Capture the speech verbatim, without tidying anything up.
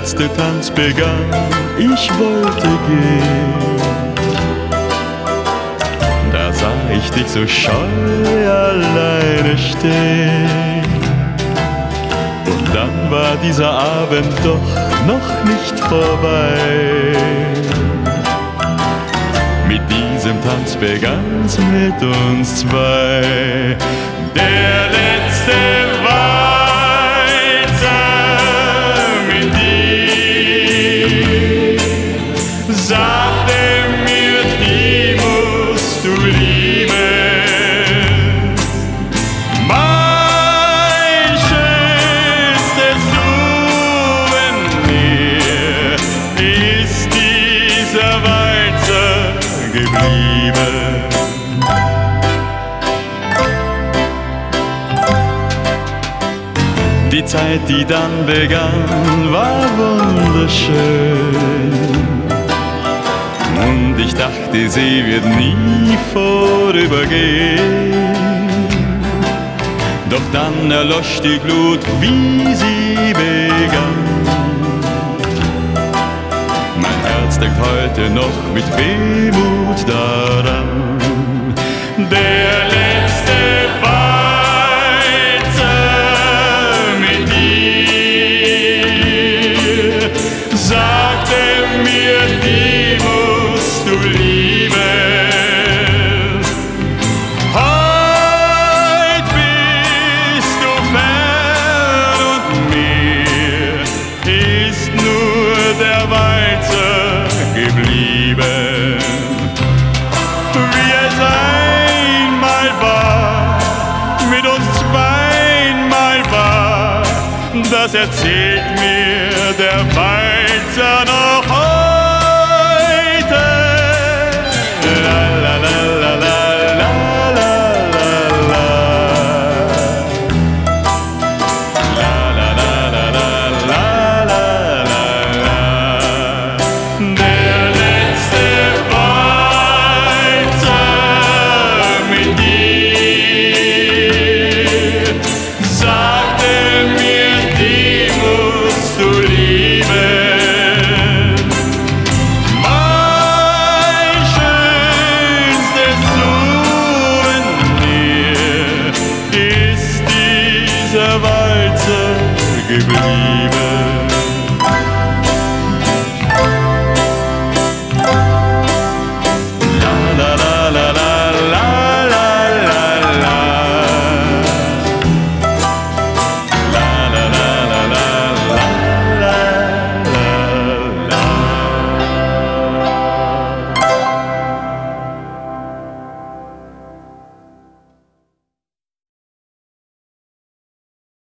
letzte Tanz begann, ich wollte gehen. Da sah ich dich so scheu alleine stehen. Und dann war dieser Abend doch noch nicht vorbei. Mit diesem Tanz begann's mit uns zwei. Der letzte Walzer mit dir sagte mir, die musst du lieben. Mein schönstes Souvenir ist dieser Walzer geblieben. Die Zeit, die dann begann, war wunderschön. Und ich dachte, sie wird nie vorübergehen. Doch dann erlosch die Glut, wie sie begann. Mein Herz denkt heute noch mit Wehmut daran. Der letzte Walzer mit dir sagte mir, die musst du lieben. Heut bist du fern und mir ist nur der Walzer geblieben. Wie es einmal war, mit uns zweimal war, das erzählt mir der Walzer noch heute. La la la la la la la la la. La la la la la la la la la. Der letzte Walzer mit dir sagte mir, die musst du lieben. Mein schönstes Souvenir ist dieser Walzer geblieben.